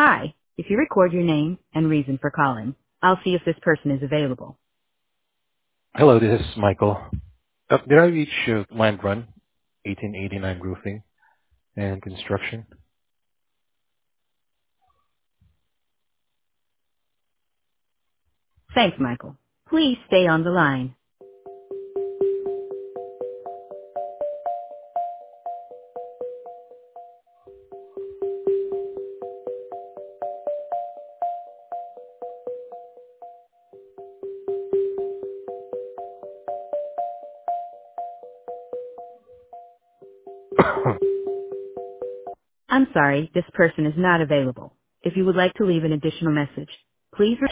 Hi, if you record your name and reason for calling, I'll see if this person is available. Hello, this is Michael. Did I reach Land Run, 1889 Roofing and Construction? Thanks, Michael. Please stay on the line. I'm sorry, this person is not available. If you would like to leave an additional message, please